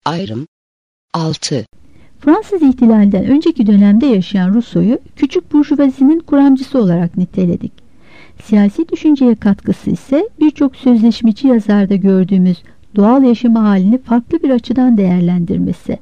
Ayrım 6. Fransız ihtilalinden önceki dönemde yaşayan Rousseau'yu küçük burjuvazinin kuramcısı olarak niteledik. Siyasi düşünceye katkısı ise birçok sözleşmeci yazarda gördüğümüz doğal yaşamı halini farklı bir açıdan değerlendirmesi.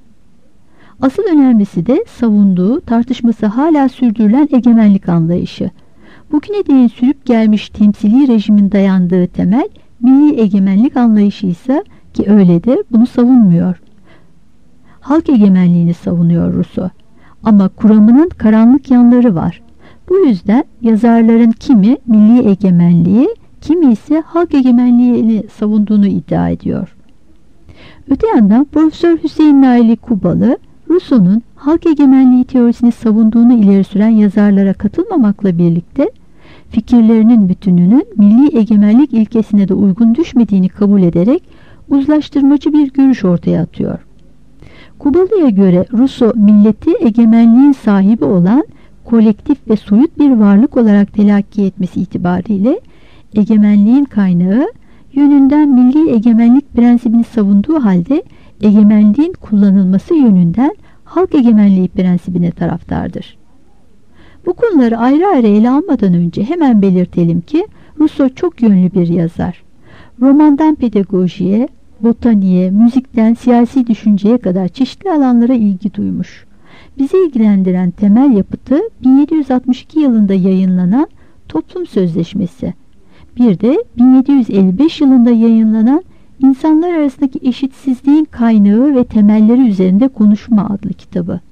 Asıl önemlisi de savunduğu, tartışması hala sürdürülen egemenlik anlayışı. Bugüne değin sürüp gelmiş temsili rejimin dayandığı temel milli egemenlik anlayışı ise ki öyledir, bunu savunmuyor. Halk egemenliğini savunuyor Rousseau. Ama kuramının karanlık yanları var. Bu yüzden yazarların kimi milli egemenliği, kimi ise halk egemenliğini savunduğunu iddia ediyor. Öte yandan Profesör Hüseyin Naili Kubalı, Rousseau'nun halk egemenliği teorisini savunduğunu ileri süren yazarlara katılmamakla birlikte, fikirlerinin bütününün milli egemenlik ilkesine de uygun düşmediğini kabul ederek uzlaştırmacı bir görüş ortaya atıyor. Kubalı'ya göre Rousseau milleti egemenliğin sahibi olan kolektif ve soyut bir varlık olarak telakki etmesi itibariyle egemenliğin kaynağı yönünden milli egemenlik prensibini savunduğu halde egemenliğin kullanılması yönünden halk egemenliği prensibine taraftardır. Bu konuları ayrı ayrı ele almadan önce hemen belirtelim ki Rousseau çok yönlü bir yazar. Romandan pedagojiye, botaniğe, müzikten siyasi düşünceye kadar çeşitli alanlara ilgi duymuş. Bizi ilgilendiren temel yapıtı 1762 yılında yayınlanan Toplum Sözleşmesi. Bir de 1755 yılında yayınlanan İnsanlar Arasındaki Eşitsizliğin Kaynağı ve Temelleri Üzerinde Konuşma adlı kitabı.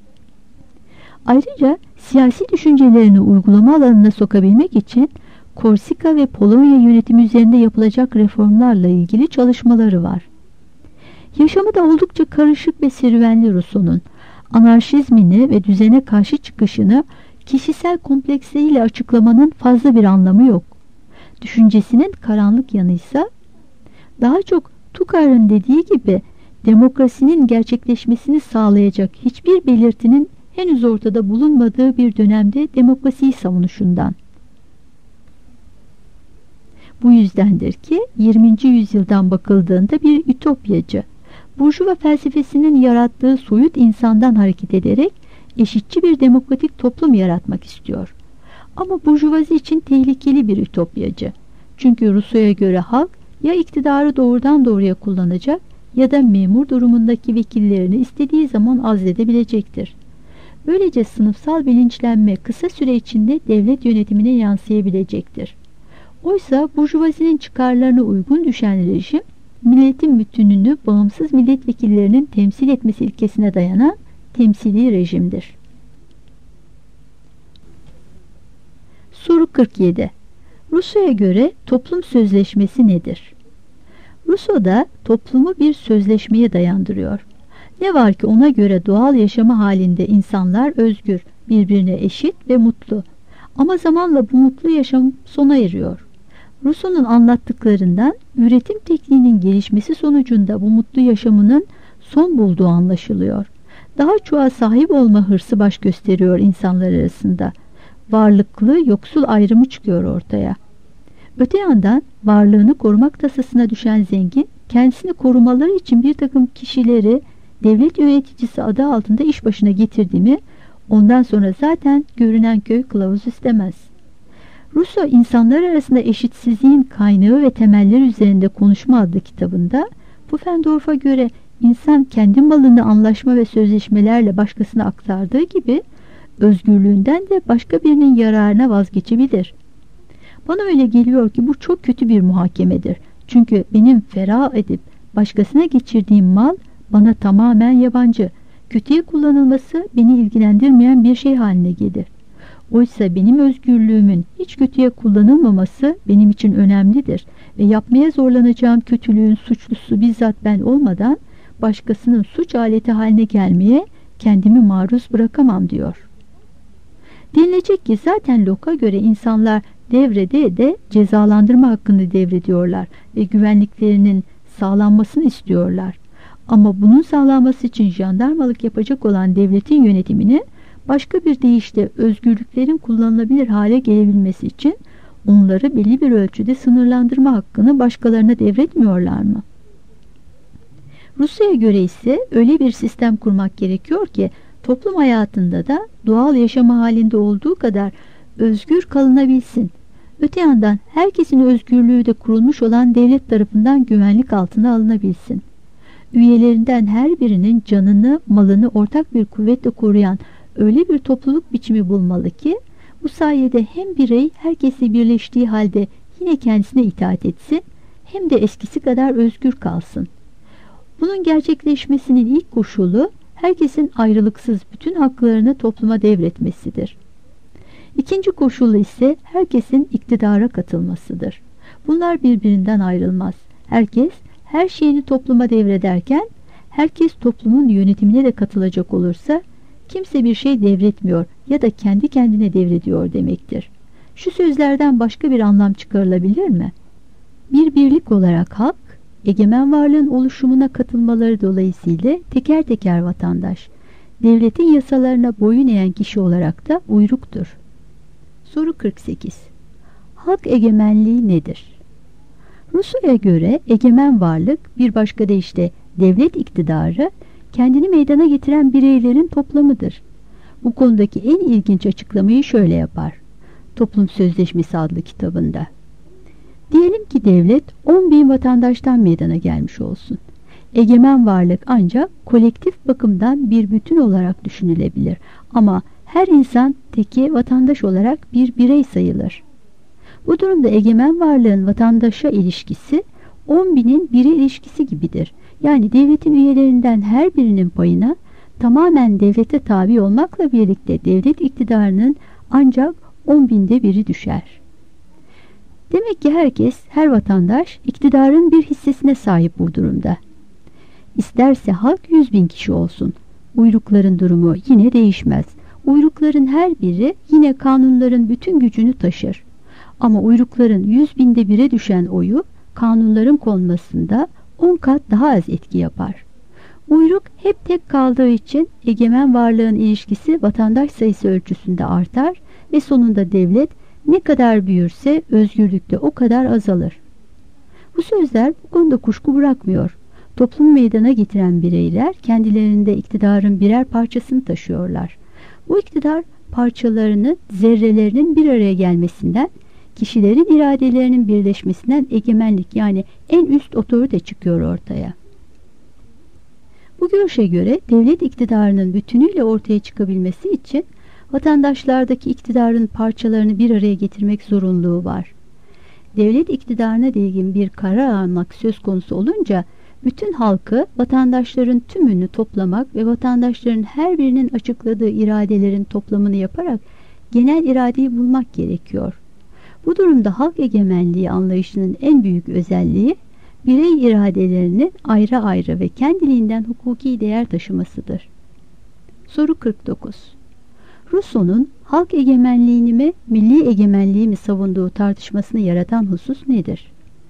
Ayrıca siyasi düşüncelerini uygulama alanına sokabilmek için Korsika ve Polonya yönetimi üzerinde yapılacak reformlarla ilgili çalışmaları var. Yaşamı da oldukça karışık ve serüvenli Rousseau'nun anarşizmini ve düzene karşı çıkışını kişisel kompleksiyle açıklamanın fazla bir anlamı yok. Düşüncesinin karanlık yanıysa daha çok Tukar'ın dediği gibi demokrasinin gerçekleşmesini sağlayacak hiçbir belirtinin henüz ortada bulunmadığı bir dönemde demokrasiyi savunuşundan. Bu yüzdendir ki 20. yüzyıldan bakıldığında bir ütopyacı, Burjuva felsefesinin yarattığı soyut insandan hareket ederek eşitçi bir demokratik toplum yaratmak istiyor. Ama burjuvazi için tehlikeli bir ütopyacı. Çünkü Rousseau'ya göre halk ya iktidarı doğrudan doğruya kullanacak ya da memur durumundaki vekillerini istediği zaman azledebilecektir. Böylece sınıfsal bilinçlenme kısa süre içinde devlet yönetimine yansıyabilecektir. Oysa burjuvazinin çıkarlarına uygun düşen rejim, milletin bütününü bağımsız milletvekillerinin temsil etmesi ilkesine dayanan temsili rejimdir. Soru 47. Rousseau'ya göre toplum sözleşmesi nedir? Rousseau da toplumu bir sözleşmeye dayandırıyor. Ne var ki ona göre doğal yaşamı halinde insanlar özgür, birbirine eşit ve mutlu. Ama zamanla bu mutlu yaşam sona eriyor. Rousseau'nun anlattıklarından üretim tekniğinin gelişmesi sonucunda bu mutlu yaşamının son bulduğu anlaşılıyor. Daha çoğa sahip olma hırsı baş gösteriyor insanlar arasında. Varlıklı, yoksul ayrımı çıkıyor ortaya. Öte yandan varlığını korumak tasasına düşen zengin, kendisini korumaları için bir takım kişileri devlet yöneticisi adı altında iş başına getirdi mi, ondan sonra zaten görünen köy kılavuz istemez. Rousseau, insanlar arasında eşitsizliğin kaynağı ve temelleri üzerinde konuşma adlı kitabında, Pufendorf'a göre insan kendi malını anlaşma ve sözleşmelerle başkasına aktardığı gibi, özgürlüğünden de başka birinin yararına vazgeçebilir. Bana öyle geliyor ki bu çok kötü bir muhakemedir. Çünkü benim ferah edip başkasına geçirdiğim mal bana tamamen yabancı. Kötüye kullanılması beni ilgilendirmeyen bir şey haline gelir. Oysa benim özgürlüğümün hiç kötüye kullanılmaması benim için önemlidir ve yapmaya zorlanacağım kötülüğün suçlusu bizzat ben olmadan başkasının suç aleti haline gelmeye kendimi maruz bırakamam diyor. Denilecek ki zaten Locke'a göre insanlar devrede de cezalandırma hakkını devrediyorlar ve güvenliklerinin sağlanmasını istiyorlar. Ama bunun sağlanması için jandarmalık yapacak olan devletin yönetimini başka bir deyişle özgürlüklerin kullanılabilir hale gelebilmesi için onları belli bir ölçüde sınırlandırma hakkını başkalarına devretmiyorlar mı? Rusya'ya göre ise öyle bir sistem kurmak gerekiyor ki toplum hayatında da doğal yaşama halinde olduğu kadar özgür kalınabilsin. Öte yandan herkesin özgürlüğü de kurulmuş olan devlet tarafından güvenlik altına alınabilsin. Üyelerinden her birinin canını, malını ortak bir kuvvetle koruyan öyle bir topluluk biçimi bulmalı ki bu sayede hem birey herkesle birleştiği halde yine kendisine itaat etsin, hem de eskisi kadar özgür kalsın. Bunun gerçekleşmesinin ilk koşulu herkesin ayrılıksız bütün haklarını topluma devretmesidir. İkinci koşulu ise herkesin iktidara katılmasıdır. Bunlar birbirinden ayrılmaz. Herkes her şeyini topluma devrederken herkes toplumun yönetimine de katılacak olursa kimse bir şey devretmiyor ya da kendi kendine devrediyor demektir. Şu sözlerden başka bir anlam çıkarılabilir mi? Bir birlik olarak halk, egemen varlığın oluşumuna katılmaları dolayısıyla teker teker vatandaş, devletin yasalarına boyun eğen kişi olarak da uyruktur. Soru 48. Halk egemenliği nedir? Rousseau'ya göre egemen varlık, bir başka deyişle devlet iktidarı, kendini meydana getiren bireylerin toplamıdır. Bu konudaki en ilginç açıklamayı şöyle yapar. Toplum Sözleşmesi adlı kitabında. Diyelim ki devlet 10.000 vatandaştan meydana gelmiş olsun. Egemen varlık ancak kolektif bakımdan bir bütün olarak düşünülebilir. Ama her insan teki vatandaş olarak bir birey sayılır. Bu durumda egemen varlığın vatandaşa ilişkisi 10.000'in biri ilişkisi gibidir. Yani devletin üyelerinden her birinin payına tamamen devlete tabi olmakla birlikte devlet iktidarının ancak 10.000'de biri düşer. Demek ki herkes, her vatandaş iktidarın bir hissesine sahip bu durumda. İsterse halk 100.000 kişi olsun. Uyrukların durumu yine değişmez. Uyrukların her biri yine kanunların bütün gücünü taşır. Ama uyrukların 100.000'de bire düşen oyu kanunların konmasında 10 kat daha az etki yapar. Uyruk hep tek kaldığı için egemen varlığın ilişkisi vatandaş sayısı ölçüsünde artar ve sonunda devlet ne kadar büyürse özgürlükte o kadar azalır. Bu sözler bu konuda kuşku bırakmıyor. Toplum meydana getiren bireyler kendilerinde iktidarın birer parçasını taşıyorlar. Bu iktidar parçalarını zerrelerinin bir araya gelmesinden, kişilerin iradelerinin birleşmesinden egemenlik yani en üst otorite çıkıyor ortaya. Bu görüşe göre devlet iktidarının bütünüyle ortaya çıkabilmesi için vatandaşlardaki iktidarın parçalarını bir araya getirmek zorunluluğu var. Devlet iktidarına ilgin bir karar almak söz konusu olunca bütün halkı, vatandaşların tümünü toplamak ve vatandaşların her birinin açıkladığı iradelerin toplamını yaparak genel iradeyi bulmak gerekiyor. Bu durumda halk egemenliği anlayışının en büyük özelliği birey iradelerinin ayrı ayrı ve kendiliğinden hukuki değer taşımasıdır. Soru 49. Rousseau'nun halk egemenliğini mi, milli egemenliği mi savunduğu tartışmasını yaratan husus nedir?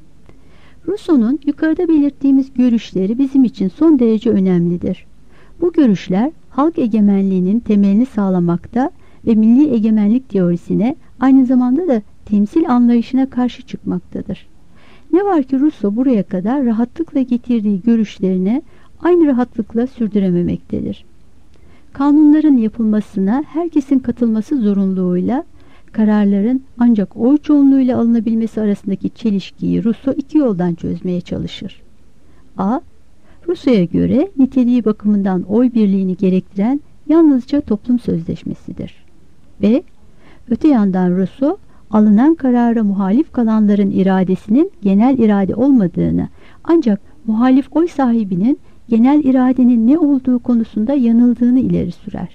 Rousseau'nun yukarıda belirttiğimiz görüşleri bizim için son derece önemlidir. Bu görüşler halk egemenliğinin temelini sağlamakta ve milli egemenlik teorisine aynı zamanda da temsil anlayışına karşı çıkmaktadır. Ne var ki Rousseau buraya kadar rahatlıkla getirdiği görüşlerini aynı rahatlıkla sürdürememektedir. Kanunların yapılmasına herkesin katılması zorunluluğuyla kararların ancak oy çoğunluğuyla alınabilmesi arasındaki çelişkiyi Rousseau iki yoldan çözmeye çalışır. A. Rousseau'ya göre niteliği bakımından oy birliğini gerektiren yalnızca toplum sözleşmesidir. B. Öte yandan Rousseau, alınan karara muhalif kalanların iradesinin genel irade olmadığını, ancak muhalif oy sahibinin genel iradenin ne olduğu konusunda yanıldığını ileri sürer.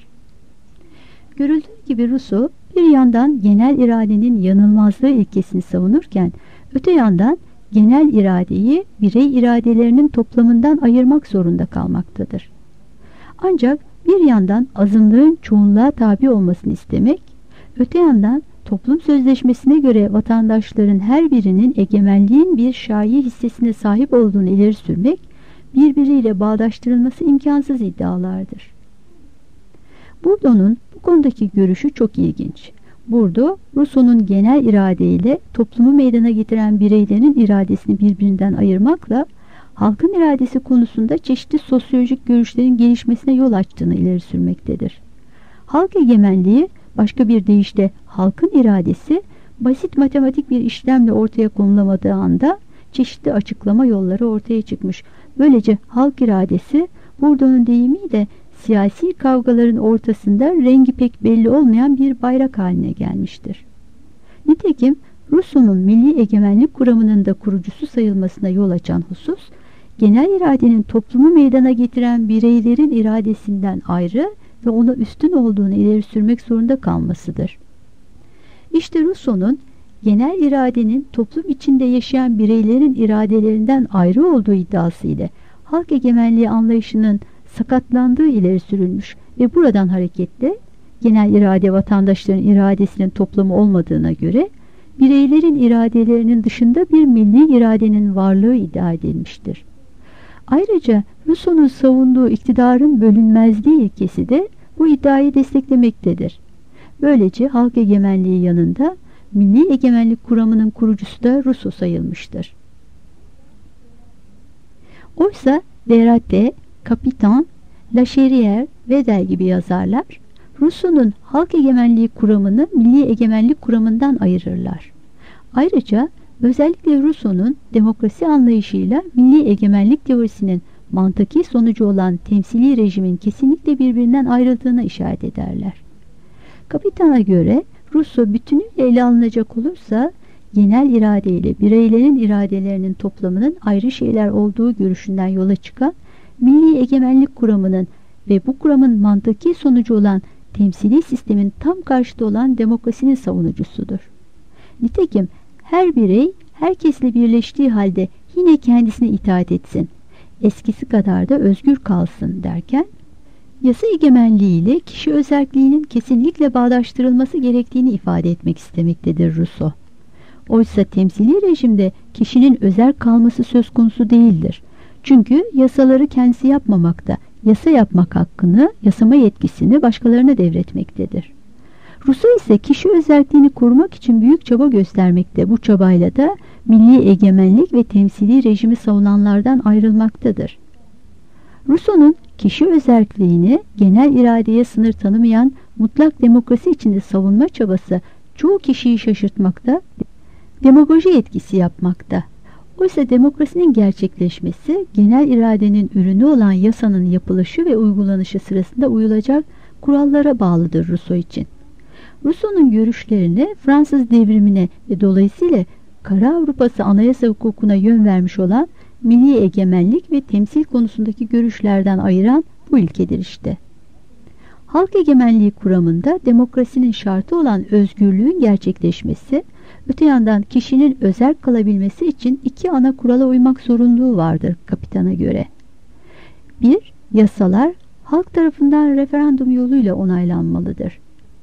Görüldüğü gibi Rousseau bir yandan genel iradenin yanılmazlığı ilkesini savunurken öte yandan genel iradeyi birey iradelerinin toplamından ayırmak zorunda kalmaktadır. Ancak bir yandan azınlığın çoğunluğa tabi olmasını istemek, öte yandan toplum sözleşmesine göre vatandaşların her birinin egemenliğin bir şayi hissesine sahip olduğunu ileri sürmek, birbiriyle bağdaştırılması imkansız iddialardır. Bourdieu'nun bu konudaki görüşü çok ilginç. Bourdieu, Rousseau'nun genel iradeyle toplumu meydana getiren bireylerin iradesini birbirinden ayırmakla halkın iradesi konusunda çeşitli sosyolojik görüşlerin gelişmesine yol açtığını ileri sürmektedir. Halk egemenliği, başka bir deyişle halkın iradesi, basit matematik bir işlemle ortaya konulamadığı anda çeşitli açıklama yolları ortaya çıkmış. Böylece halk iradesi, Bourdieu'nun deyimiyle siyasi kavgaların ortasında rengi pek belli olmayan bir bayrak haline gelmiştir. Nitekim Rousseau'nun milli egemenlik kuramının da kurucusu sayılmasına yol açan husus, genel iradenin toplumu meydana getiren bireylerin iradesinden ayrı ve ona üstün olduğunu ileri sürmek zorunda kalmasıdır. İşte Rousseau'nun genel iradenin toplum içinde yaşayan bireylerin iradelerinden ayrı olduğu iddiası ile halk egemenliği anlayışının sakatlandığı ileri sürülmüş ve buradan hareketle genel irade vatandaşların iradesinin toplamı olmadığına göre bireylerin iradelerinin dışında bir milli iradenin varlığı iddia edilmiştir. Ayrıca Rousseau'nun savunduğu iktidarın bölünmezliği ilkesi de bu iddiayı desteklemektedir. Böylece halk egemenliği yanında milli egemenlik kuramının kurucusu da Rousseau sayılmıştır. Oysa Descartes, Capitan, Leclerc, Vedel gibi yazarlar Rousseau'nun halk egemenliği kuramını milli egemenlik kuramından ayırırlar. Ayrıca özellikle Rousseau'nun demokrasi anlayışıyla milli egemenlik teorisinin mantıki sonucu olan temsili rejimin kesinlikle birbirinden ayrıldığına işaret ederler. Capitan'a göre Rousseau bütünüyle ele alınacak olursa genel irade ile bireylerin iradelerinin toplamının ayrı şeyler olduğu görüşünden yola çıkan milli egemenlik kuramının ve bu kuramın mantıki sonucu olan temsili sistemin tam karşıtı olan demokrasinin savunucusudur. Nitekim her birey herkesle birleştiği halde yine kendisine itaat etsin, eskisi kadar da özgür kalsın derken, yasa egemenliği ile kişi özerkliğinin kesinlikle bağdaştırılması gerektiğini ifade etmek istemektedir Rousseau. Oysa temsili rejimde kişinin özerk kalması söz konusu değildir. Çünkü yasaları kendisi yapmamakta, yasa yapmak hakkını, yasama yetkisini başkalarına devretmektedir. Rousseau ise kişi özerkliğini korumak için büyük çaba göstermekte. Bu çabayla da milli egemenlik ve temsili rejimi savunanlardan ayrılmaktadır. Rousseau'nun kişi özerkliğini genel iradeye sınır tanımayan mutlak demokrasi içinde savunma çabası çoğu kişiyi şaşırtmakta, demagoji etkisi yapmakta. Oysa demokrasinin gerçekleşmesi, genel iradenin ürünü olan yasanın yapılışı ve uygulanışı sırasında uyulacak kurallara bağlıdır Rousseau için. Rousseau'nun görüşlerini Fransız devrimine ve dolayısıyla Kara Avrupası anayasa hukukuna yön vermiş olan milli egemenlik ve temsil konusundaki görüşlerden ayıran bu ilkedir işte. Halk egemenliği kuramında demokrasinin şartı olan özgürlüğün gerçekleşmesi, öte yandan kişinin özerk kalabilmesi için iki ana kurala uymak zorunluluğu vardır Capitan'a göre. 1. Yasalar halk tarafından referandum yoluyla onaylanmalıdır.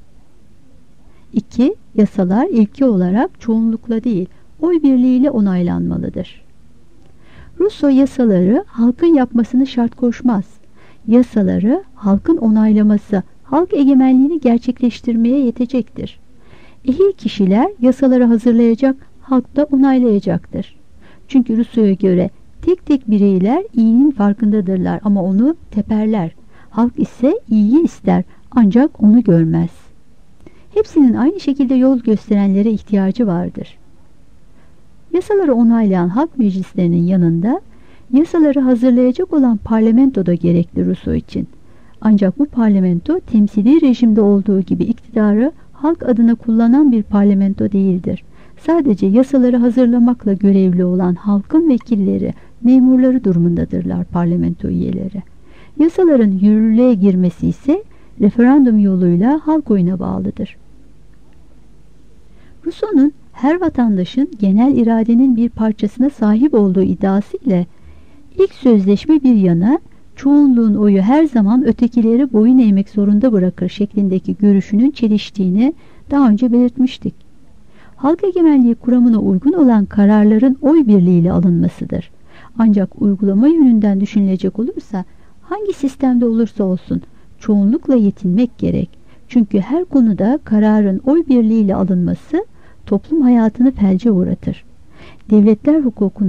2. Yasalar ilki olarak çoğunlukla değil, oy birliğiyle onaylanmalıdır. Rousseau yasaları halkın yapmasını şart koşmaz. Yasaları halkın onaylaması, halk egemenliğini gerçekleştirmeye yetecektir. Ehil kişiler yasaları hazırlayacak, halk da onaylayacaktır. Çünkü Rousseau'ya göre tek tek bireyler iyinin farkındadırlar ama onu teperler. Halk ise iyiyi ister ancak onu görmez. Hepsinin aynı şekilde yol gösterenlere ihtiyacı vardır. Yasaları onaylayan halk meclislerinin yanında yasaları hazırlayacak olan parlamento da gerekli Rousseau için. Ancak bu parlamento temsili rejimde olduğu gibi iktidarı halk adına kullanan bir parlamento değildir. Sadece yasaları hazırlamakla görevli olan halkın vekilleri, memurları durumundadırlar parlamento üyeleri. Yasaların yürürlüğe girmesi ise referandum yoluyla halk oyuna bağlıdır. Rousseau'nun her vatandaşın genel iradenin bir parçasına sahip olduğu iddiası ile ilk sözleşme bir yana, çoğunluğun oyu her zaman ötekileri boyun eğmek zorunda bırakır şeklindeki görüşünün çeliştiğini daha önce belirtmiştik. Halk egemenliği kuramına uygun olan kararların oy birliğiyle alınmasıdır. Ancak uygulama yönünden düşünülecek olursa hangi sistemde olursa olsun çoğunlukla yetinmek gerek. Çünkü her konuda kararın oy birliğiyle alınması toplum hayatını felce uğratır. Devletler hukukunda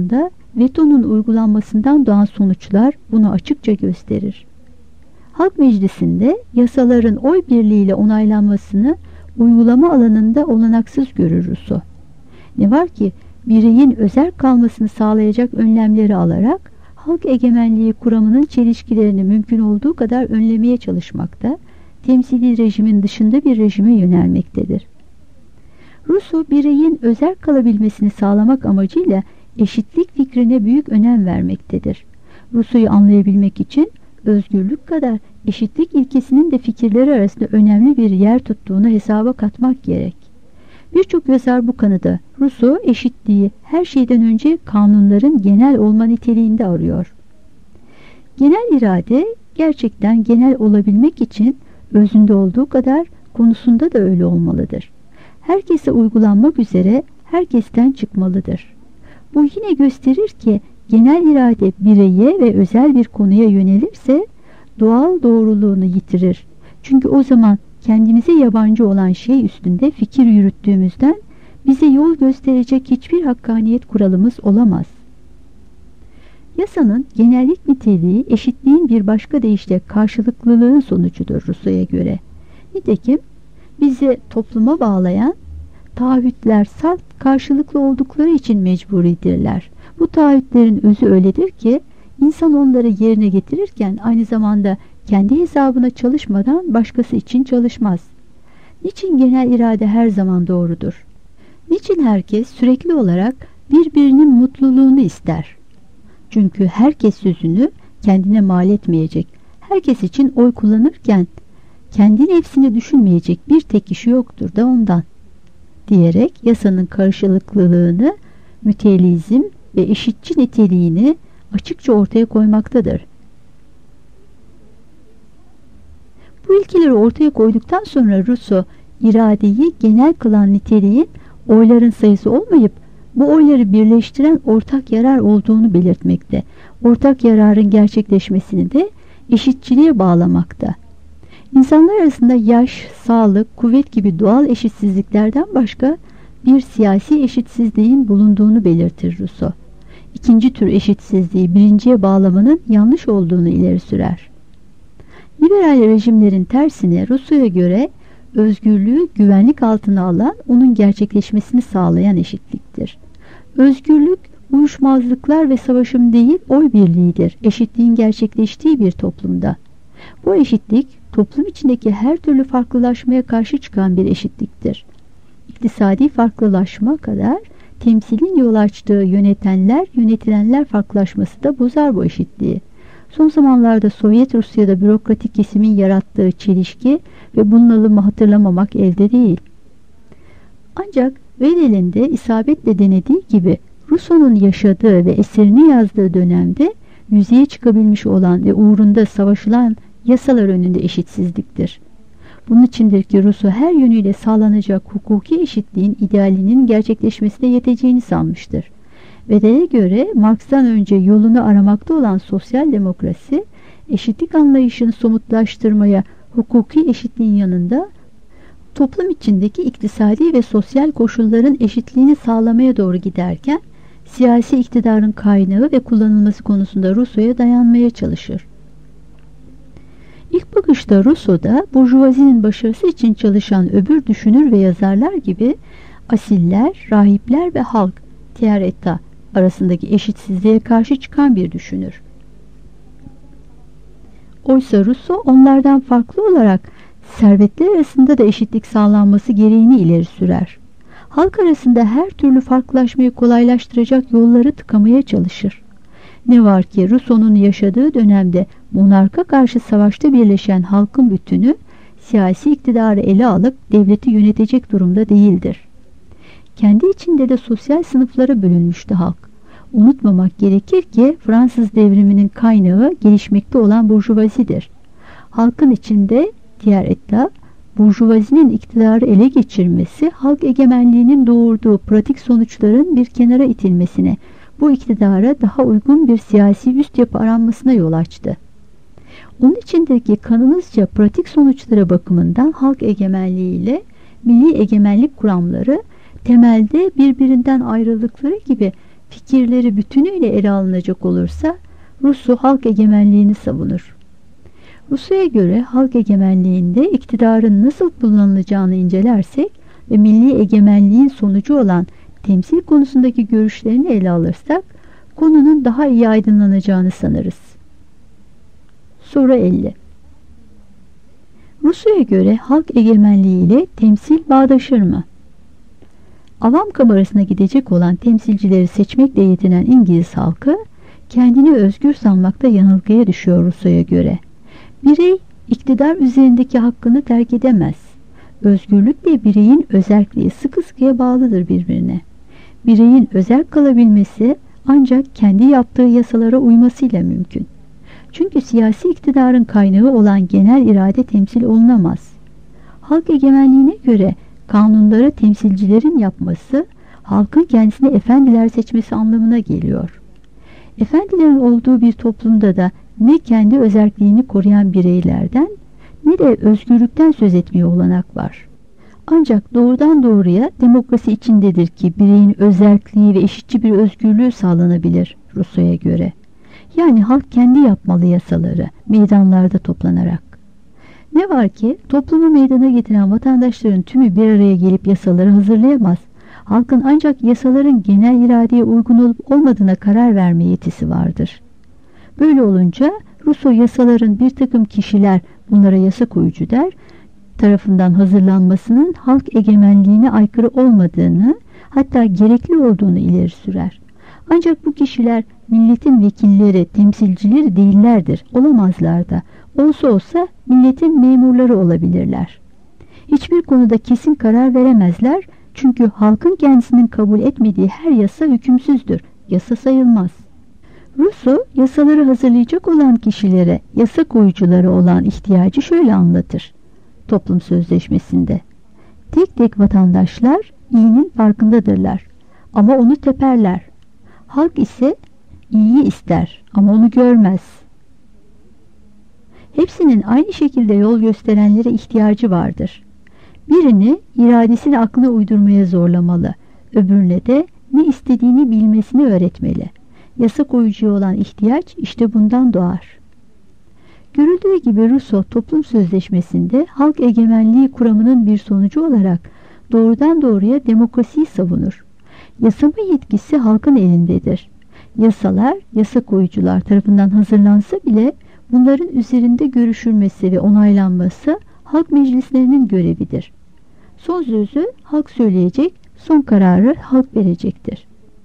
vetonun uygulanmasından doğan sonuçlar bunu açıkça gösterir. Halk Meclisi'nde yasaların oy birliğiyle onaylanmasını uygulama alanında olanaksız görür Rousseau. Ne var ki bireyin özerk kalmasını sağlayacak önlemleri alarak halk egemenliği kuramının çelişkilerini mümkün olduğu kadar önlemeye çalışmakta, temsili rejimin dışında bir rejime yönelmektedir. Rousseau, bireyin özerk kalabilmesini sağlamak amacıyla eşitlik fikrine büyük önem vermektedir. Rousseau'yu anlayabilmek için özgürlük kadar eşitlik ilkesinin de fikirleri arasında önemli bir yer tuttuğunu hesaba katmak gerek. Birçok yazar bu konuda Rousseau eşitliği her şeyden önce kanunların genel olma niteliğinde arıyor. Genel irade gerçekten genel olabilmek için özünde olduğu kadar konusunda da öyle olmalıdır. Herkese uygulanmak üzere herkesten çıkmalıdır. Bu yine gösterir ki genel irade bireye ve özel bir konuya yönelirse doğal doğruluğunu yitirir. Çünkü o zaman kendimize yabancı olan şey üstünde fikir yürüttüğümüzden bize yol gösterecek hiçbir hakkaniyet kuralımız olamaz. Yasanın genellik niteliği eşitliğin bir başka deyişle karşılıklılığın sonucudur Rousseau'ya göre. Nitekim bizi topluma bağlayan taahhütler salt karşılıklı oldukları için mecburidirler. Bu taahhütlerin özü öyledir ki insan onları yerine getirirken aynı zamanda kendi hesabına çalışmadan başkası için çalışmaz. Niçin genel irade her zaman doğrudur? Niçin herkes sürekli olarak birbirinin mutluluğunu ister? Çünkü herkes sözünü kendine mal etmeyecek. Herkes için oy kullanırken kendi nefsini düşünmeyecek bir tek kişi yoktur da ondan. Diyerek yasanın karşılıklılığını, mütealizm ve eşitçi niteliğini açıkça ortaya koymaktadır. Bu ilkeleri ortaya koyduktan sonra Rousseau, iradeyi genel kılan niteliğin oyların sayısı olmayıp bu oyları birleştiren ortak yarar olduğunu belirtmekte. Ortak yararın gerçekleşmesini de eşitçiliğe bağlamakta. İnsanlar arasında yaş, sağlık, kuvvet gibi doğal eşitsizliklerden başka bir siyasi eşitsizliğin bulunduğunu belirtir Rousseau. İkinci tür eşitsizliği birinciye bağlamanın yanlış olduğunu ileri sürer. Liberal rejimlerin tersine Rousseau'ya göre özgürlüğü güvenlik altına alan, onun gerçekleşmesini sağlayan eşitliktir. Özgürlük, uyuşmazlıklar ve savaşım değil, oy birliğidir. Eşitliğin gerçekleştiği bir toplumda. Bu eşitlik, toplum içindeki her türlü farklılaşmaya karşı çıkan bir eşitliktir. İktisadi farklılaşma kadar temsilin yol açtığı yönetenler, yönetilenler farklılaşması da bozar bu eşitliği. Son zamanlarda Sovyet Rusya'da bürokratik kesimin yarattığı çelişki ve bunalımı hatırlamamak elde değil. Ancak Wedel'in de isabetle denediği gibi Rousseau'nun yaşadığı ve eserini yazdığı dönemde yüzeye çıkabilmiş olan ve uğrunda savaşılan yasalar önünde eşitsizliktir. Bunun içindir ki Rousseau her yönüyle sağlanacak hukuki eşitliğin idealinin gerçekleşmesine yeteceğini sanmıştır. Wedel'e göre Marx'tan önce yolunu aramakta olan sosyal demokrasi, eşitlik anlayışını somutlaştırmaya, hukuki eşitliğin yanında toplum içindeki iktisadi ve sosyal koşulların eşitliğini sağlamaya doğru giderken, siyasi iktidarın kaynağı ve kullanılması konusunda Rousseau'ya dayanmaya çalışır. İlk bakışta Rousseau'da burjuvazinin başarısı için çalışan öbür düşünür ve yazarlar gibi asiller, rahipler ve halk, tiers etat arasındaki eşitsizliğe karşı çıkan bir düşünür. Oysa Rousseau onlardan farklı olarak servetler arasında da eşitlik sağlanması gereğini ileri sürer. Halk arasında her türlü farklılaşmayı kolaylaştıracak yolları tıkamaya çalışır. Ne var ki Rousseau'nun yaşadığı dönemde monarka karşı savaşta birleşen halkın bütünü siyasi iktidarı ele alıp devleti yönetecek durumda değildir. Kendi içinde de sosyal sınıflara bölünmüştü halk. Unutmamak gerekir ki Fransız devriminin kaynağı gelişmekte olan burjuvazidir. Halkın içinde tiers etat, burjuvazinin iktidarı ele geçirmesi, halk egemenliğinin doğurduğu pratik sonuçların bir kenara itilmesine, bu iktidara daha uygun bir siyasi üst yapı aranmasına yol açtı. Onun içindir ki kanımızca pratik sonuçlara bakımından halk egemenliği ile milli egemenlik kuramları temelde birbirinden ayrıldıkları gibi fikirleri bütünüyle ele alınacak olursa Rousseau halk egemenliğini savunur. Rousseau'ya göre halk egemenliğinde iktidarın nasıl kullanılacağını incelersek ve milli egemenliğin sonucu olan temsil konusundaki görüşlerini ele alırsak konunun daha iyi aydınlanacağını sanırız. Soru 50. Rousseau'ya göre halk egemenliği ile temsil bağdaşır mı? Avam kamerasına gidecek olan temsilcileri seçmekle yetinen İngiliz halkı kendini özgür sanmakta yanılgıya düşüyor Rousseau'ya göre. Birey iktidar üzerindeki hakkını terk edemez. Özgürlükle bireyin özerkliği sıkı sıkıya bağlıdır birbirine. Bireyin özerk kalabilmesi ancak kendi yaptığı yasalara uymasıyla mümkün. Çünkü siyasi iktidarın kaynağı olan genel irade temsil olunamaz. Halk egemenliğine göre kanunları temsilcilerin yapması, halkın kendisine efendiler seçmesi anlamına geliyor. Efendilerin olduğu bir toplumda da ne kendi özerkliğini koruyan bireylerden ne de özgürlükten söz etmeye olanak var. Ancak doğrudan doğruya demokrasi içindedir ki bireyin özerkliği ve eşitçi bir özgürlüğü sağlanabilir Rousseau'ya göre. Yani halk kendi yapmalı yasaları meydanlarda toplanarak. Ne var ki toplumu meydana getiren vatandaşların tümü bir araya gelip yasaları hazırlayamaz. Halkın ancak yasaların genel iradeye uygun olup olmadığına karar verme yetisi vardır. Böyle olunca Rousseau yasaların bir takım kişiler bunlara yasa koyucu der, tarafından hazırlanmasının halk egemenliğine aykırı olmadığını, hatta gerekli olduğunu ileri sürer. Ancak bu kişiler milletin vekilleri, temsilcileri değillerdir, olamazlar da. Olsa milletin memurları olabilirler. Hiçbir konuda kesin karar veremezler, çünkü halkın kendisinin kabul etmediği her yasa hükümsüzdür, yasa sayılmaz. Rousseau, yasaları hazırlayacak olan kişilere, yasa koyucuları olan ihtiyacı şöyle anlatır. Toplum Sözleşmesi'nde. Tek tek vatandaşlar iyinin farkındadırlar ama onu teperler. Halk ise iyiyi ister ama onu görmez. Hepsinin aynı şekilde yol gösterenlere ihtiyacı vardır. Birini iradesini aklına uydurmaya zorlamalı, öbürüne de ne istediğini bilmesini öğretmeli. Yasa koyucuya olan ihtiyaç işte bundan doğar. Görüldüğü gibi Rousseau Toplum Sözleşmesi'nde halk egemenliği kuramının bir sonucu olarak doğrudan doğruya demokrasiyi savunur. Yasama yetkisi halkın elindedir. Yasalar, yasa koyucular tarafından hazırlansa bile bunların üzerinde görüşülmesi ve onaylanması halk meclislerinin görevidir. Son sözü halk söyleyecek, son kararı halk verecektir.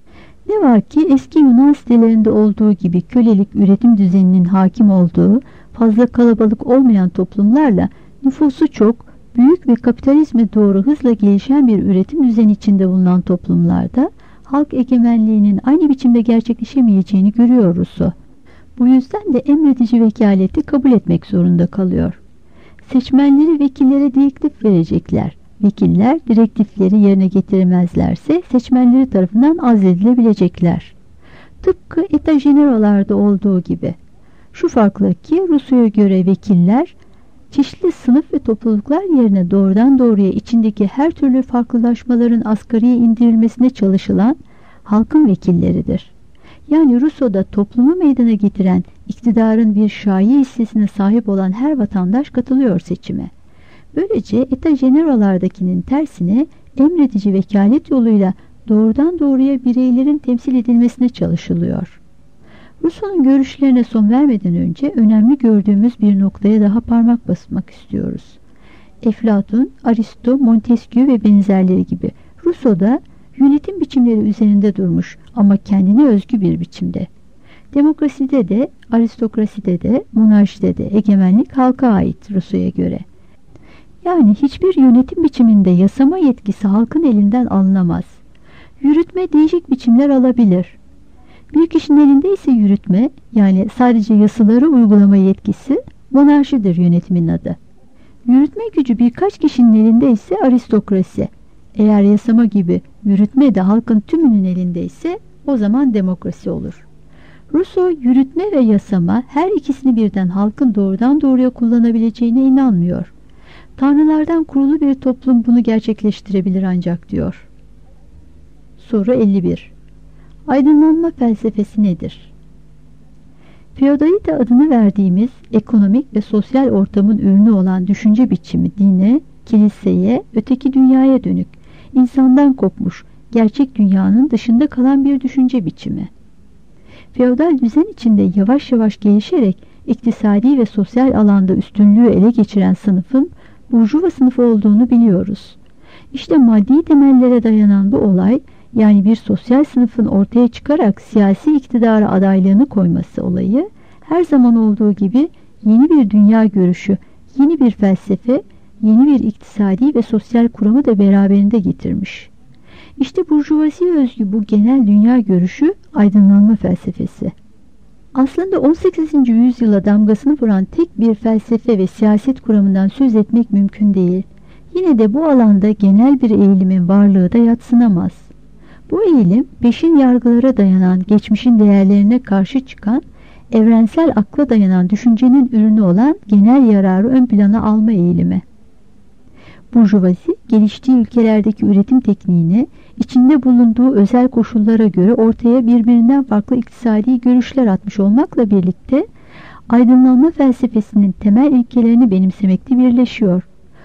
Ne var ki eski Yunan sitelerinde olduğu gibi kölelik üretim düzeninin hakim olduğu, fazla kalabalık olmayan toplumlarla nüfusu çok, büyük ve kapitalizme doğru hızla gelişen bir üretim düzeni içinde bulunan toplumlarda halk egemenliğinin aynı biçimde gerçekleşemeyeceğini görüyor Rousseau. Bu yüzden de emredici vekaleti kabul etmek zorunda kalıyor. Seçmenleri vekillere direktif verecekler. Vekiller direktifleri yerine getiremezlerse seçmenleri tarafından azledilebilecekler. Tıpkı États Généraux'larda olduğu gibi. Şu farkla ki Rousseau'ya göre vekiller çeşitli sınıf ve topluluklar yerine doğrudan doğruya içindeki her türlü farklılaşmaların asgariye indirilmesine çalışılan halkın vekilleridir. Yani Rousseau'da toplumu meydana getiren iktidarın bir şayi hissesine sahip olan her vatandaş katılıyor seçime. Böylece États Généraux'lardakinin tersine emredici vekalet yoluyla doğrudan doğruya bireylerin temsil edilmesine çalışılıyor. Rousseau'nun görüşlerine son vermeden önce önemli gördüğümüz bir noktaya daha parmak basmak istiyoruz. Eflatun, Aristo, Montesquieu ve benzerleri gibi Rousseau da yönetim biçimleri üzerinde durmuş ama kendine özgü bir biçimde. Demokraside de, aristokraside de, monarşide de egemenlik halka ait Rousseau'ya göre. Yani hiçbir yönetim biçiminde yasama yetkisi halkın elinden alınamaz. Yürütme değişik biçimler alabilir. Bir kişinin elinde ise yürütme, yani sadece yasaları uygulama yetkisi, monarşidir yönetimin adı. Yürütme gücü birkaç kişinin elinde ise aristokrasi. Eğer yasama gibi yürütme de halkın tümünün elinde ise o zaman demokrasi olur. Rousseau yürütme ve yasama her ikisini birden halkın doğrudan doğruya kullanabileceğine inanmıyor. Tanrılardan kurulu bir toplum bunu gerçekleştirebilir ancak diyor. Soru 51. Aydınlanma felsefesi nedir? Feodalite adını verdiğimiz ekonomik ve sosyal ortamın ürünü olan düşünce biçimi dine, kiliseye, öteki dünyaya dönük, insandan kopmuş, gerçek dünyanın dışında kalan bir düşünce biçimi. Feodal düzen içinde yavaş yavaş gelişerek iktisadi ve sosyal alanda üstünlüğü ele geçiren sınıfın burjuva sınıfı olduğunu biliyoruz. İşte maddi temellere dayanan bu olay, yani bir sosyal sınıfın ortaya çıkarak siyasi iktidara adaylığını koyması olayı, her zaman olduğu gibi yeni bir dünya görüşü, yeni bir felsefe, yeni bir iktisadi ve sosyal kuramı da beraberinde getirmiş. İşte burjuvaziye özgü bu genel dünya görüşü aydınlanma felsefesi. Aslında 18. yüzyıla damgasını vuran tek bir felsefe ve siyaset kuramından söz etmek mümkün değil. Yine de bu alanda genel bir eğilimin varlığı da yadsınamaz. Bu eğilim, peşin yargılara dayanan, geçmişin değerlerine karşı çıkan, evrensel akla dayanan düşüncenin ürünü olan genel yararı ön plana alma eğilimi. Burjuvazi, geliştiği ülkelerdeki üretim tekniğini, içinde bulunduğu özel koşullara göre ortaya birbirinden farklı iktisadi görüşler atmış olmakla birlikte, aydınlanma felsefesinin temel ilkelerini benimsemekte birleşiyor.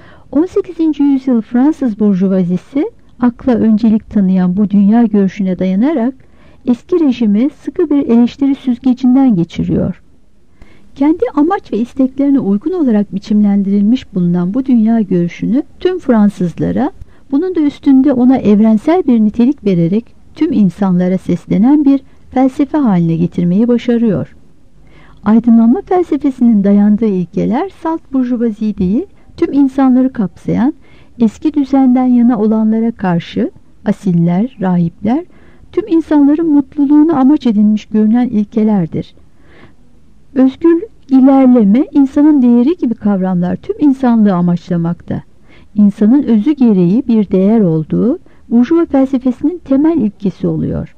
18. yüzyıl Fransız burjuvazisi, akla öncelik tanıyan bu dünya görüşüne dayanarak, eski rejimi sıkı bir eleştiri süzgecinden geçiriyor. Kendi amaç ve isteklerine uygun olarak biçimlendirilmiş bulunan bu dünya görüşünü tüm Fransızlara, bunun da üstünde ona evrensel bir nitelik vererek tüm insanlara seslenen bir felsefe haline getirmeyi başarıyor. Aydınlanma felsefesinin dayandığı ilkeler salt burjuvazi değil, tüm insanları kapsayan, eski düzenden yana olanlara karşı asiller, rahipler, tüm insanların mutluluğunu amaç edinmiş görünen ilkelerdir. Özgürlük, ilerleme, insanın değeri gibi kavramlar tüm insanlığı amaçlamakta. İnsanın özü gereği bir değer olduğu burjuva felsefesinin temel ilkesi oluyor.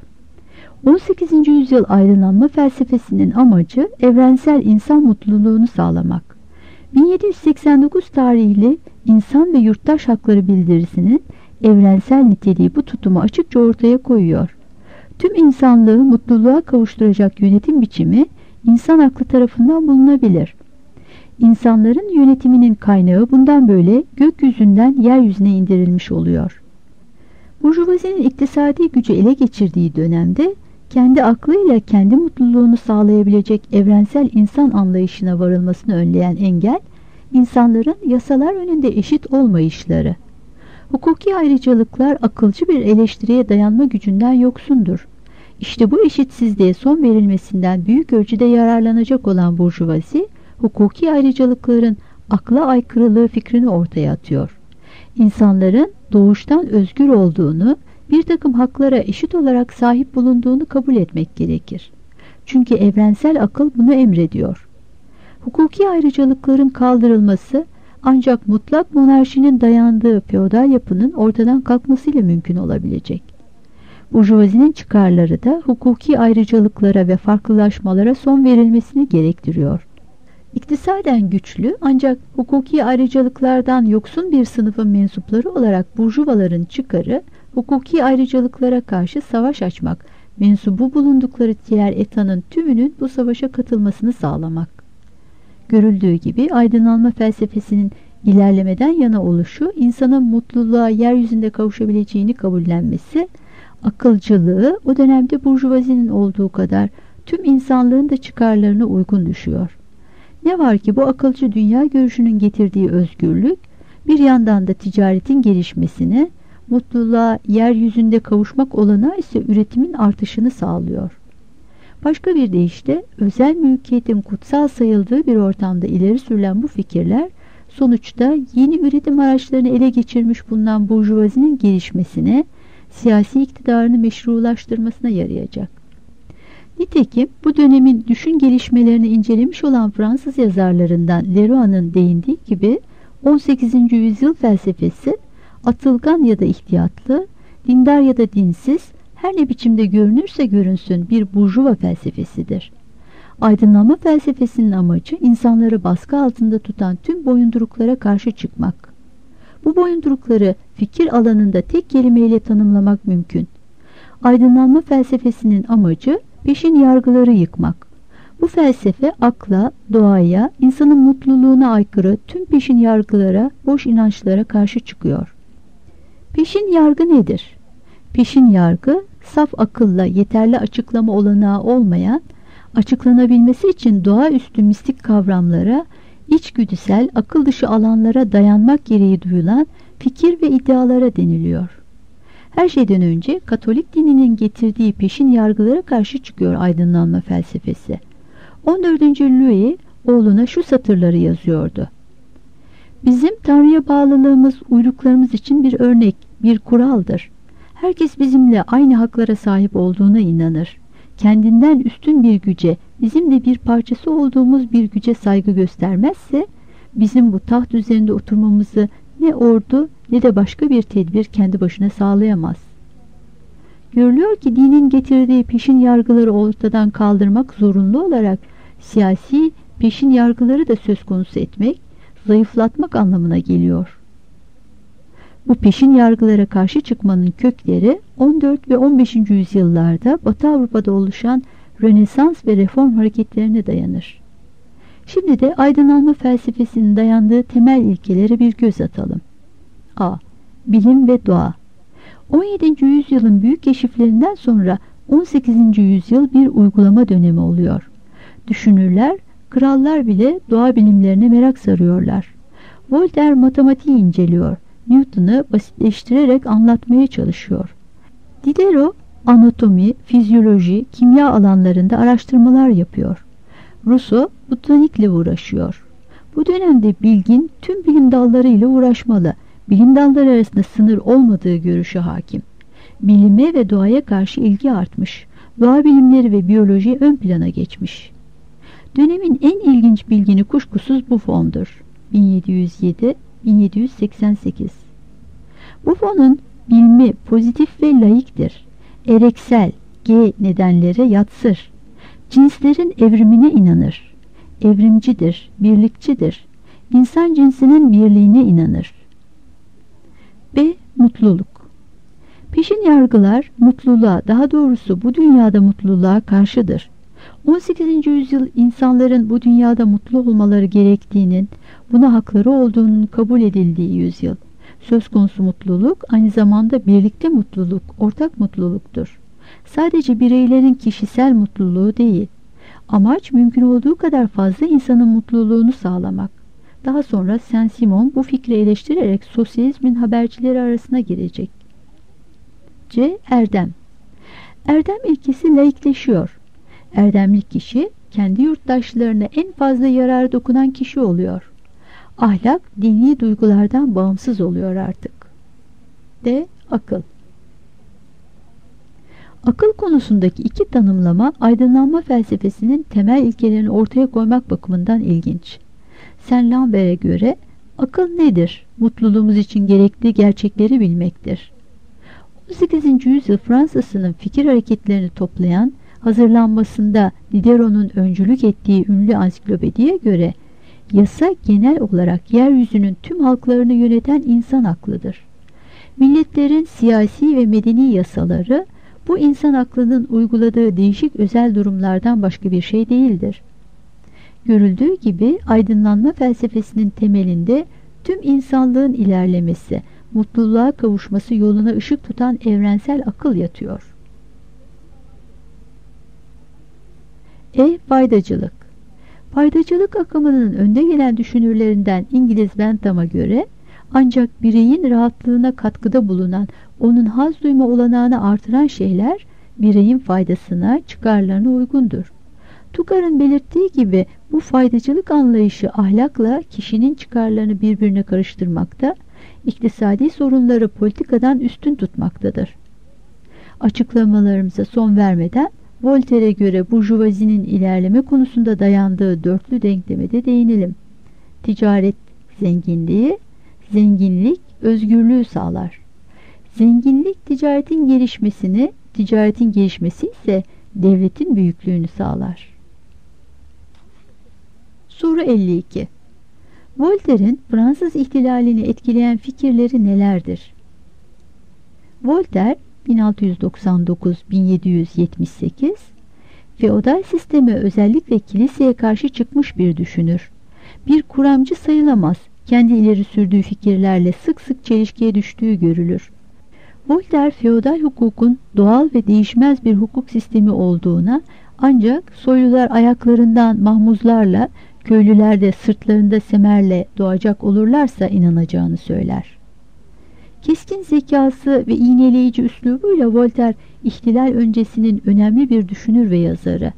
18. yüzyıl aydınlanma felsefesinin amacı evrensel insan mutluluğunu sağlamak. 1789 tarihli İnsan ve Yurttaş Hakları Bildirisi'nin evrensel niteliği bu tutumu açıkça ortaya koyuyor. Tüm insanlığı mutluluğa kavuşturacak yönetim biçimi insan aklı tarafından bulunabilir. İnsanların yönetiminin kaynağı bundan böyle gökyüzünden yeryüzüne indirilmiş oluyor. Burjuvazinin iktisadi gücü ele geçirdiği dönemde kendi aklıyla kendi mutluluğunu sağlayabilecek evrensel insan anlayışına varılmasını önleyen engel, insanların yasalar önünde eşit olmayışları. Hukuki ayrıcalıklar akılcı bir eleştiriye dayanma gücünden yoksundur. İşte bu eşitsizliğe son verilmesinden büyük ölçüde yararlanacak olan burjuvazi, hukuki ayrıcalıkların akla aykırılığı fikrini ortaya atıyor. İnsanların doğuştan özgür olduğunu, bir takım haklara eşit olarak sahip bulunduğunu kabul etmek gerekir. Çünkü evrensel akıl bunu emrediyor. Hukuki ayrıcalıkların kaldırılması ancak mutlak monarşinin dayandığı feodal yapının ortadan kalkmasıyla mümkün olabilecek. Burjuvazinin çıkarları da hukuki ayrıcalıklara ve farklılaşmalara son verilmesini gerektiriyor. İktisaden güçlü ancak hukuki ayrıcalıklardan yoksun bir sınıfın mensupları olarak burjuvaların çıkarı, hukuki ayrıcalıklara karşı savaş açmak, mensubu bulundukları diğer etanın tümünün bu savaşa katılmasını sağlamak. Görüldüğü gibi aydınlanma felsefesinin ilerlemeden yana oluşu, insanın mutluluğa yeryüzünde kavuşabileceğini kabullenmesi, akılcılığı o dönemde burjuvazinin olduğu kadar tüm insanlığın da çıkarlarına uygun düşüyor. Ne var ki bu akılcı dünya görüşünün getirdiği özgürlük, bir yandan da ticaretin gelişmesini, mutluluğa yeryüzünde kavuşmak olanağı ise üretimin artışını sağlıyor. Başka bir deyişle özel mülkiyetin kutsal sayıldığı bir ortamda ileri sürülen bu fikirler, sonuçta yeni üretim araçlarını ele geçirmiş bulunan burjuvazinin gelişmesine, siyasi iktidarını meşrulaştırmasına yarayacak. Nitekim bu dönemin düşün gelişmelerini incelemiş olan Fransız yazarlarından Leroy'un değindiği gibi 18. yüzyıl felsefesi atılgan ya da ihtiyatlı, dindar ya da dinsiz, her ne biçimde görünürse görünsün bir burjuva felsefesidir. Aydınlanma felsefesinin amacı insanları baskı altında tutan tüm boyunduruklara karşı çıkmak. Bu boyundurukları fikir alanında tek kelimeyle tanımlamak mümkün. Aydınlanma felsefesinin amacı peşin yargıları yıkmak. Bu felsefe akla, doğaya, insanın mutluluğuna aykırı tüm peşin yargılara, boş inançlara karşı çıkıyor. Peşin yargı nedir? Peşin yargı, saf akılla yeterli açıklama olanağı olmayan, açıklanabilmesi için doğaüstü mistik kavramlara, içgüdüsel, akıl dışı alanlara dayanmak gereği duyulan fikir ve iddialara deniliyor. Her şeyden önce Katolik dininin getirdiği peşin yargılara karşı çıkıyor aydınlanma felsefesi. 14. Louis oğluna şu satırları yazıyordu. Bizim Tanrı'ya bağlılığımız uyruklarımız için bir örnek, bir kuraldır. Herkes bizimle aynı haklara sahip olduğuna inanır. Kendinden üstün bir güce, bizim de bir parçası olduğumuz bir güce saygı göstermezse, bizim bu taht üzerinde oturmamızı ne ordu ne de başka bir tedbir kendi başına sağlayamaz. Görülüyor ki dinin getirdiği peşin yargıları ortadan kaldırmak zorunlu olarak siyasi peşin yargıları da söz konusu etmek, zayıflatmak anlamına geliyor. Bu peşin yargılara karşı çıkmanın kökleri 14 ve 15. yüzyıllarda Batı Avrupa'da oluşan Rönesans ve Reform hareketlerine dayanır. Şimdi de aydınlanma felsefesinin dayandığı temel ilkelere bir göz atalım. A. Bilim ve doğa. 17. yüzyılın büyük keşiflerinden sonra 18. yüzyıl bir uygulama dönemi oluyor. Düşünürler, krallar bile doğa bilimlerine merak sarıyorlar. Voltaire matematiği inceliyor. Newton'u basitleştirerek anlatmaya çalışıyor. Diderot anatomi, fizyoloji, kimya alanlarında araştırmalar yapıyor. Rousseau botanikle uğraşıyor. Bu dönemde bilgin tüm bilim dallarıyla uğraşmalı. Bilim dalları arasında sınır olmadığı görüşü hakim. Bilime ve doğaya karşı ilgi artmış. Doğa bilimleri ve biyoloji ön plana geçmiş. Dönemin en ilginç bilgini kuşkusuz Buffon'dur. 1707-1788. Buffon'un bilimi pozitif ve laiktir. Ereksel, G nedenlere yatsır. Cinslerin evrimine inanır. Evrimcidir, birlikçidir. İnsan cinsinin birliğine inanır. B. Mutluluk. Peşin yargılar mutluluğa, daha doğrusu bu dünyada mutluluğa karşıdır. 18. yüzyıl insanların bu dünyada mutlu olmaları gerektiğinin, buna hakları olduğunun kabul edildiği yüzyıl. Söz konusu mutluluk aynı zamanda birlikte mutluluk, ortak mutluluktur. Sadece bireylerin kişisel mutluluğu değil. Amaç mümkün olduğu kadar fazla insanın mutluluğunu sağlamak. Daha sonra Saint-Simon bu fikri eleştirerek sosyalizmin habercileri arasına girecek. C. Erdem. Erdem ilkesi laikleşiyor. Erdemli kişi kendi yurttaşlarına en fazla yarar dokunan kişi oluyor. Ahlak dini duygulardan bağımsız oluyor artık. D. Akıl. Akıl konusundaki iki tanımlama aydınlanma felsefesinin temel ilkelerini ortaya koymak bakımından ilginç. Saint Lambert'e göre akıl nedir? Mutluluğumuz için gerekli gerçekleri bilmektir. 18. yüzyıl Fransa'sının fikir hareketlerini toplayan, hazırlanmasında Diderot'un öncülük ettiği ünlü ansiklopediye göre yasa genel olarak yeryüzünün tüm halklarını yöneten insan aklıdır. Milletlerin siyasi ve medeni yasaları bu insan aklının uyguladığı değişik özel durumlardan başka bir şey değildir. Görüldüğü gibi aydınlanma felsefesinin temelinde tüm insanlığın ilerlemesi, mutluluğa kavuşması yoluna ışık tutan evrensel akıl yatıyor. Faydacılık. Faydacılık akımının önde gelen düşünürlerinden İngiliz Bentham'a göre ancak bireyin rahatlığına katkıda bulunan, onun haz duyma olanağını artıran şeyler bireyin faydasına, çıkarlarına uygundur. Tugar'ın belirttiği gibi bu faydacılık anlayışı ahlakla kişinin çıkarlarını birbirine karıştırmakta, iktisadi sorunları politikadan üstün tutmaktadır. Açıklamalarımıza son vermeden Voltaire'e göre burjuvazinin ilerleme konusunda dayandığı dörtlü denklemede değinelim. Ticaret zenginliği, zenginlik özgürlüğü sağlar. Zenginlik ticaretin gelişmesini, ticaretin gelişmesi ise devletin büyüklüğünü sağlar. Soru 52. Voltaire'in Fransız ihtilalini etkileyen fikirleri nelerdir? Voltaire, 1699-1778, feodal sisteme özellikle kiliseye karşı çıkmış bir düşünür. Bir kuramcı sayılamaz, kendi ileri sürdüğü fikirlerle sık sık çelişkiye düştüğü görülür. Voltaire, feodal hukukun doğal ve değişmez bir hukuk sistemi olduğuna, ancak soylular ayaklarından mahmuzlarla, köylüler de sırtlarında semerle doğacak olurlarsa inanacağını söyler. Keskin zekası ve iğneleyici üslubuyla Voltaire, ihtilal öncesinin önemli bir düşünür ve yazarı.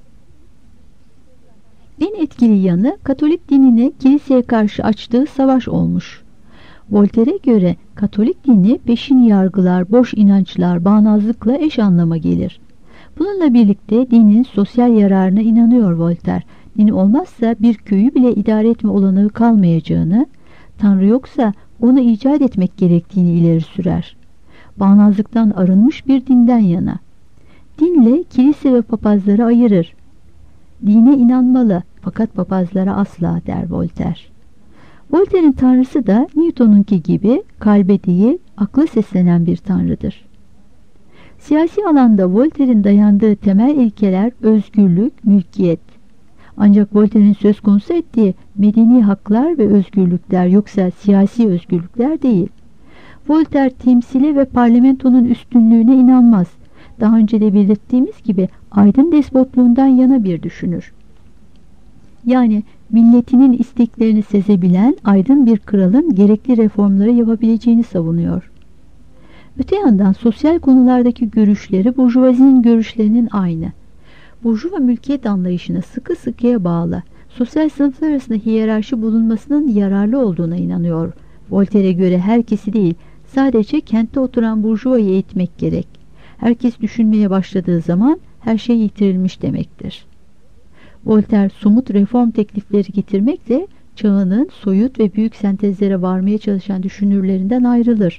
En etkili yanı Katolik dinine kiliseye karşı açtığı savaş olmuş. Voltaire'e göre Katolik dini peşin yargılar, boş inançlar, bağnazlıkla eş anlama gelir. Bununla birlikte dinin sosyal yararına inanıyor Voltaire. Din olmazsa bir köyü bile idare etme olanağı kalmayacağını, Tanrı yoksa onu icat etmek gerektiğini ileri sürer. Bağnazlıktan arınmış bir dinden yana. Dinle kilise ve papazları ayırır. Dine inanmalı fakat papazlara asla, der Voltaire. Voltaire'in tanrısı da Newton'unki gibi kalbe değil, akla seslenen bir tanrıdır. Siyasi alanda Voltaire'in dayandığı temel ilkeler özgürlük, mülkiyet. Ancak Voltaire'in söz konusu ettiği medeni haklar ve özgürlükler, yoksa siyasi özgürlükler değil. Voltaire temsile ve parlamentonun üstünlüğüne inanmaz. Daha önce de belirttiğimiz gibi aydın despotluğundan yana bir düşünür. Yani milletinin isteklerini sezebilen aydın bir kralın gerekli reformları yapabileceğini savunuyor. Öte yandan sosyal konulardaki görüşleri burjuvazinin görüşlerinin aynı. Burjuva mülkiyet anlayışına sıkı sıkıya bağlı, sosyal sınıflar arasında hiyerarşi bulunmasının yararlı olduğuna inanıyor. Voltaire'e göre herkesi değil, sadece kentte oturan burjuvayı eğitmek gerek. Herkes düşünmeye başladığı zaman her şey yitirilmiş demektir. Voltaire, somut reform teklifleri getirmekle çağının soyut ve büyük sentezlere varmaya çalışan düşünürlerinden ayrılır.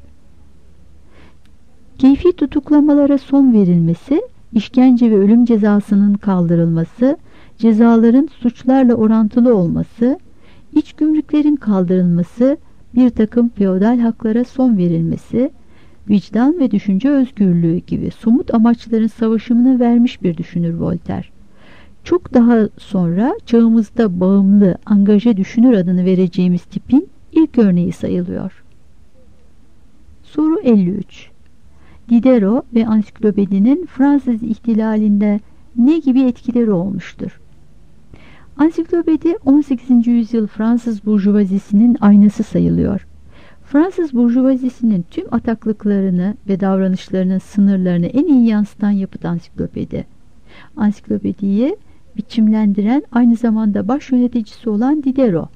Keyfi tutuklamalara son verilmesi, işkence ve ölüm cezasının kaldırılması, cezaların suçlarla orantılı olması, iç gümrüklerin kaldırılması, bir takım feodal haklara son verilmesi, vicdan ve düşünce özgürlüğü gibi somut amaçların savaşımını vermiş bir düşünür Voltaire. Çok daha sonra çağımızda bağımlı, angaje düşünür adını vereceğimiz tipin ilk örneği sayılıyor. Soru 53. Diderot ve ansiklopedinin Fransız ihtilalinde ne gibi etkileri olmuştur? Ansiklopedi 18. yüzyıl Fransız burjuvazisinin aynası sayılıyor. Fransız burjuvazisinin tüm ataklıklarını ve davranışlarının sınırlarını en iyi yansıtan yapıt ansiklopedi. Ansiklopediyi biçimlendiren, aynı zamanda baş yöneticisi olan Diderot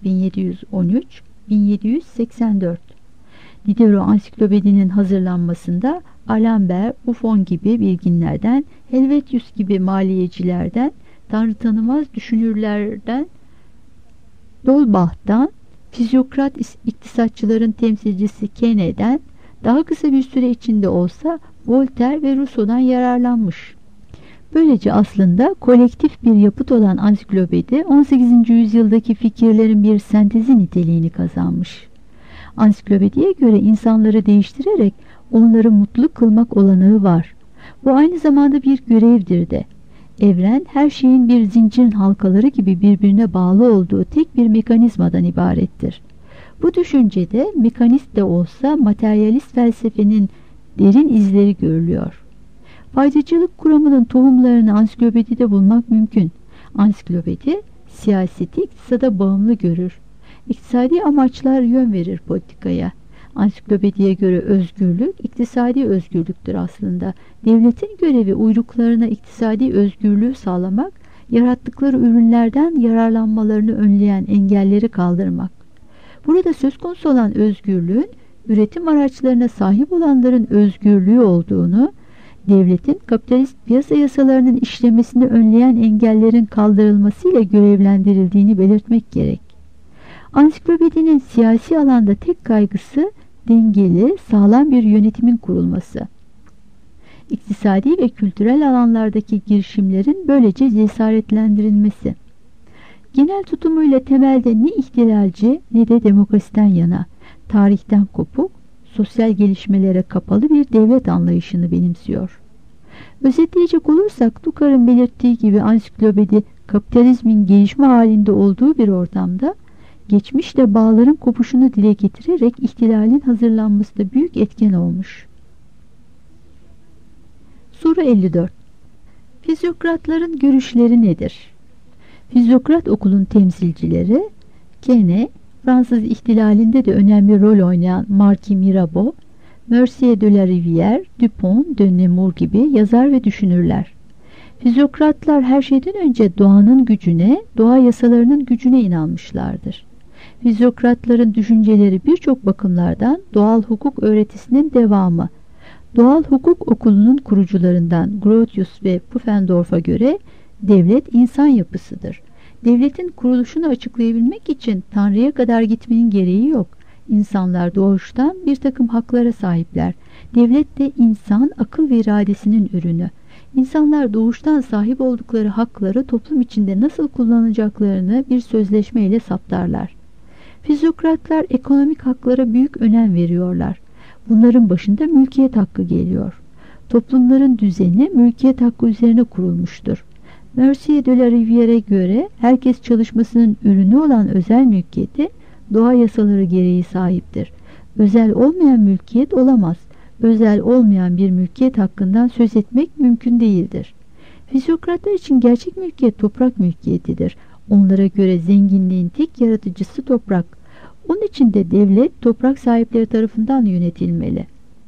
1713-1784. Diderot ansiklopedinin hazırlanmasında Alembert, Buffon gibi bilginlerden, Helvetius gibi maliyecilerden, tanrı tanımaz düşünürlerden, D'Holbach'tan, fizyokrat iktisatçıların temsilcisi Quesnel'den, daha kısa bir süre içinde olsa Voltaire ve Rousseau'dan yararlanmış. Böylece aslında kolektif bir yapıt olan ansiklopedi 18. yüzyıldaki fikirlerin bir sentezi niteliğini kazanmış. Ansiklopediye göre insanları değiştirerek onları mutlu kılmak olanağı var. Bu aynı zamanda bir görevdir de. Evren her şeyin bir zincirin halkaları gibi birbirine bağlı olduğu tek bir mekanizmadan ibarettir. Bu düşüncede mekanist de olsa materyalist felsefenin derin izleri görülüyor. Faydacılık kuramının tohumlarını ansiklopedide bulmak mümkün. Ansiklopedi siyaseti iktisada bağımlı görür. İktisadi amaçlar yön verir politikaya. Ansiklopediye göre özgürlük, iktisadi özgürlüktür aslında. Devletin görevi uyruklarına iktisadi özgürlüğü sağlamak, yarattıkları ürünlerden yararlanmalarını önleyen engelleri kaldırmak. Burada söz konusu olan özgürlüğün, üretim araçlarına sahip olanların özgürlüğü olduğunu, devletin kapitalist piyasa yasalarının işlemesini önleyen engellerin kaldırılmasıyla görevlendirildiğini belirtmek gerek. Ansiklopedinin siyasi alanda tek kaygısı dengeli, sağlam bir yönetimin kurulması. İktisadi ve kültürel alanlardaki girişimlerin böylece cesaretlendirilmesi. Genel tutumuyla temelde ne ihtilalci ne de demokrasiden yana, tarihten kopuk, sosyal gelişmelere kapalı bir devlet anlayışını benimsiyor. Özetleyecek olursak Ducar'ın belirttiği gibi ansiklopedi kapitalizmin gelişme halinde olduğu bir ortamda geçmişle bağların kopuşunu dile getirerek ihtilalin hazırlanmasında büyük etken olmuş. Soru 54. Fizyokratların görüşleri nedir? Fizyokrat okulun temsilcileri Kene, Fransız ihtilalinde de önemli rol oynayan Marquis Mirabeau, Mercier de la Rivière, Dupont de Nemours gibi yazar ve düşünürler. Fizyokratlar her şeyden önce doğanın gücüne, doğa yasalarının gücüne inanmışlardır. Fizyokratların düşünceleri birçok bakımlardan doğal hukuk öğretisinin devamı. Doğal hukuk okulunun kurucularından Grotius ve Pufendorf'a göre devlet insan yapısıdır. Devletin kuruluşunu açıklayabilmek için Tanrı'ya kadar gitmenin gereği yok. İnsanlar doğuştan bir takım haklara sahipler. Devlet de insan akıl ve iradesinin ürünü. İnsanlar doğuştan sahip oldukları hakları toplum içinde nasıl kullanacaklarını bir sözleşme ile saptarlar. Fizyokratlar ekonomik haklara büyük önem veriyorlar. Bunların başında mülkiyet hakkı geliyor. Toplumların düzeni mülkiyet hakkı üzerine kurulmuştur. Mercier de la Rivière'e göre herkes çalışmasının ürünü olan özel mülkiyeti doğa yasaları gereği sahiptir. Özel olmayan mülkiyet olamaz. Özel olmayan bir mülkiyet hakkından söz etmek mümkün değildir. Fizyokratlar için gerçek mülkiyet toprak mülkiyetidir. Onlara göre zenginliğin tek yaratıcısı toprak. Onun için de devlet toprak sahipleri tarafından yönetilmeli.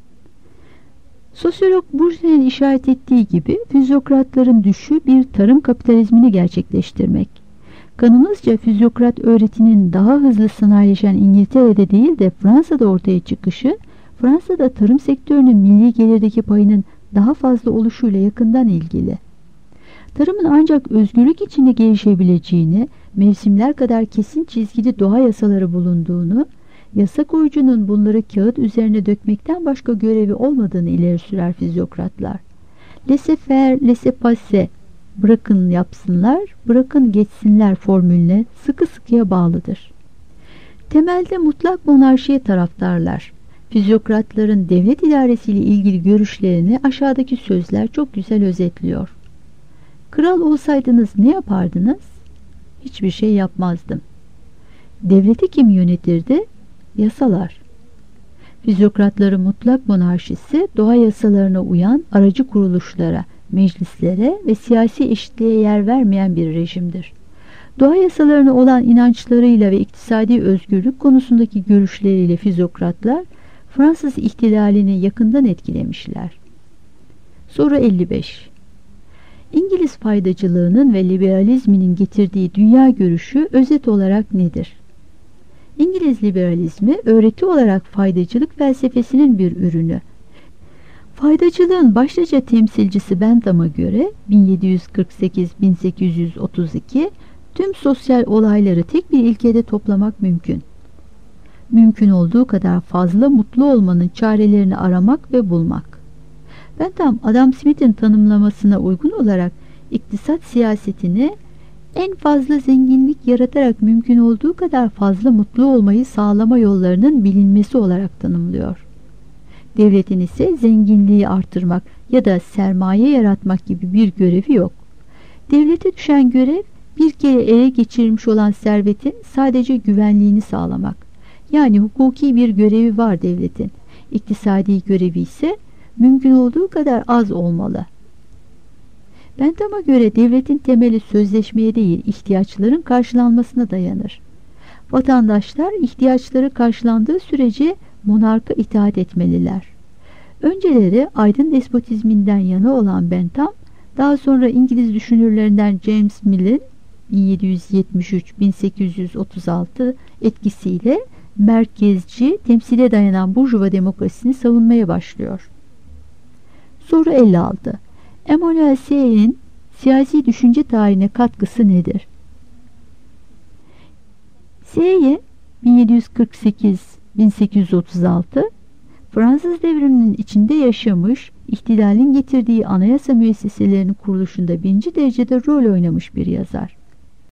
Sosyolog Bourdieu'nun işaret ettiği gibi fizyokratların düşü bir tarım kapitalizmini gerçekleştirmek. Kanımızca fizyokrat öğretinin daha hızlı sanayileşen İngiltere'de değil de Fransa'da ortaya çıkışı, Fransa'da tarım sektörünün milli gelirdeki payının daha fazla oluşuyla yakından ilgili. Tarımın ancak özgürlük içinde gelişebileceğini, mevsimler kadar kesin çizgili doğa yasaları bulunduğunu, yasa koyucunun bunları kağıt üzerine dökmekten başka görevi olmadığını ileri sürer fizyokratlar. Laissez-faire, laissez-passer, bırakın yapsınlar, bırakın geçsinler formülüne sıkı sıkıya bağlıdır. Temelde mutlak monarşiye taraftarlar. Fizyokratların devlet idaresiyle ilgili görüşlerini aşağıdaki sözler çok güzel özetliyor. Kral olsaydınız ne yapardınız? Hiçbir şey yapmazdım. Devleti kim yönetirdi? Yasalar. Fizyokratların mutlak monarşisi doğa yasalarına uyan aracı kuruluşlara, meclislere ve siyasi eşitliğe yer vermeyen bir rejimdir. Doğa yasalarına olan inançlarıyla ve iktisadi özgürlük konusundaki görüşleriyle fizyokratlar Fransız ihtilalini yakından etkilemişler. Soru 55. İngiliz faydacılığının ve liberalizminin getirdiği dünya görüşü özet olarak nedir? İngiliz liberalizmi öğreti olarak faydacılık felsefesinin bir ürünü. Faydacılığın başlıca temsilcisi Bentham'a göre 1748-1832 tüm sosyal olayları tek bir ilkede toplamak mümkün. Mümkün olduğu kadar fazla mutlu olmanın çarelerini aramak ve bulmak. Bentham, Adam Smith'in tanımlamasına uygun olarak iktisat siyasetini en fazla zenginlik yaratarak mümkün olduğu kadar fazla mutlu olmayı sağlama yollarının bilinmesi olarak tanımlıyor. Devletin ise zenginliği artırmak ya da sermaye yaratmak gibi bir görevi yok. Devlete düşen görev bir kere ele geçirilmiş olan servetin sadece güvenliğini sağlamak. Yani hukuki bir görevi var devletin. İktisadi görevi ise mümkün olduğu kadar az olmalı. Bentham'a göre devletin temeli sözleşmeye değil, ihtiyaçların karşılanmasına dayanır. Vatandaşlar ihtiyaçları karşılandığı sürece monarka itaat etmeliler. Önceleri aydın despotizminden yana olan Bentham, daha sonra İngiliz düşünürlerinden James Mill'in 1773-1836 etkisiyle merkezci, temsile dayanan burjuva demokrasisini savunmaya başlıyor. Soru 56. Emmanuel Sey'in siyasi düşünce tarihine katkısı nedir? Sey 1748-1836 Fransız devriminin içinde yaşamış, ihtilalin getirdiği anayasa müesseselerinin kuruluşunda birinci derecede rol oynamış bir yazar.